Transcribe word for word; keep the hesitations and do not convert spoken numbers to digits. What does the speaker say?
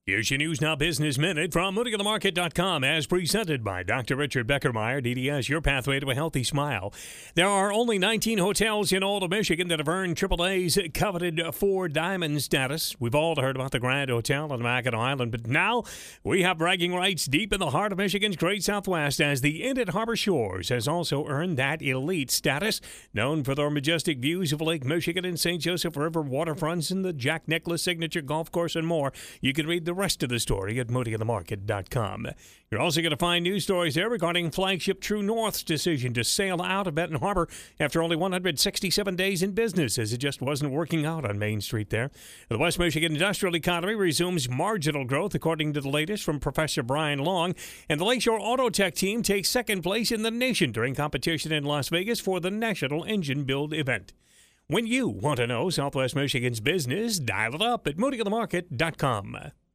Here's your News Now Business Minute from moody on the market dot com, as presented by Doctor Richard Beckermeyer, D D S, your pathway to a healthy smile. There are only nineteen hotels in all of Michigan that have earned triple A's coveted Four Diamond status. We've all heard about the Grand Hotel on Mackinac Island, but now we have bragging rights deep in the heart of Michigan's Great Southwest, as the Inn at Harbor Shores has also earned that elite status, known for their majestic views of Lake Michigan and Saint Joseph River waterfronts and the Jack Nicklaus Signature Golf Course and more. You can read the rest of the story at moody on the market dot com. You're also going to find news stories there regarding flagship True North's decision to sail out of Benton Harbor after only one hundred sixty-seven days in business, as it just wasn't working out on Main Street there. The West Michigan industrial economy resumes marginal growth, according to the latest from Professor Brian Long, and the Lakeshore Auto Tech team takes second place in the nation during competition in Las Vegas for the National Engine Build event. When you want to know Southwest Michigan's business, dial it up at moody on the market dot com.